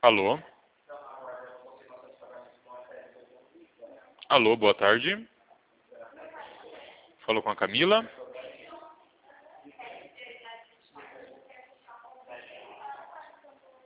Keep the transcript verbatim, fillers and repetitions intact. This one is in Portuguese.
Alô? Alô, boa tarde. Falou com a Camila?